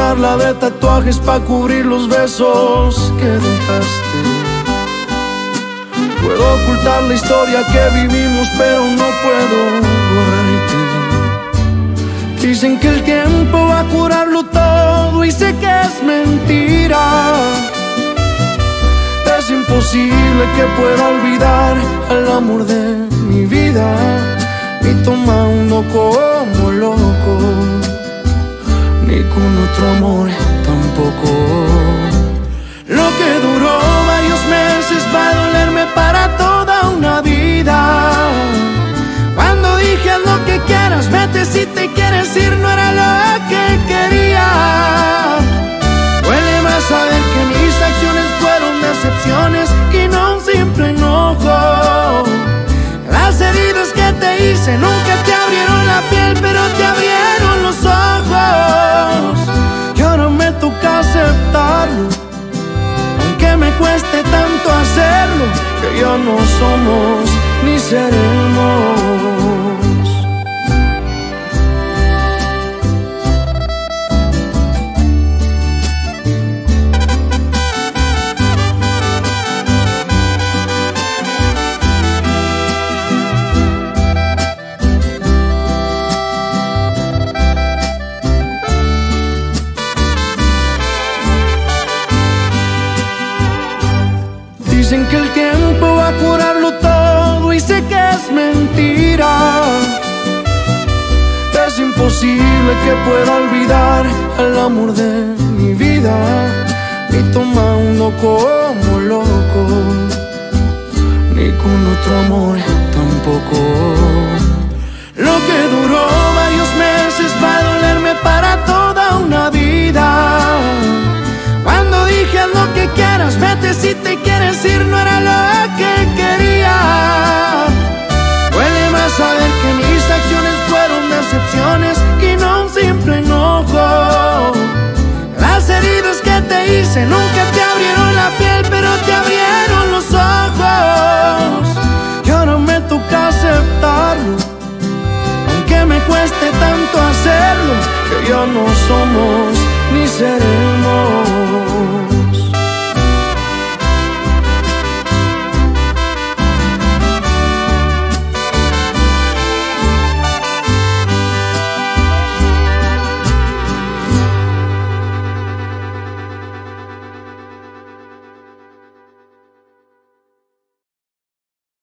llenarla de tatuajes pa' cubrir los besos que dejaste. Puedo ocultar la historia que vivimos, pero no puedo borrarte. Dicen que el tiempo va a curarlo todo y sé que es mentira. Es imposible que pueda olvidar al amor de mi vida, ni tomando como loco, ni con otro amor tampoco. Lo que duró varios meses va a dolerme para toda una vida. Cuando dije haz lo que quieras, vete si te quieres ir, no era lo que quería. Duele más saber que mis acciones fueron decepciones y no un simple enojo. Las heridas que te hice nunca te abrieron la piel, pero te abrieron los ojos. Y ahora me toca aceptarlo, aunque me cueste tanto hacerlo, que ya no somos ni seremos. Dicen que el tiempo va a curarlo todo y sé que es mentira. Es imposible que pueda olvidar al amor de mi vida, ni tomando como loco, ni con otro amor tampoco. Lo que duró varios meses va a dolerme para toda una vida. Cuando dije haz lo que quieras, vete si te quieres ir, no era lo que quería. Duele más saber que mis acciones fueron decepciones y no un simple enojo. Las heridas que te hice nunca te abrieron la piel, pero te abrieron los ojos. Y ahora me toca aceptarlo, aunque me cueste tanto hacerlo, que ya no somos ni seremos.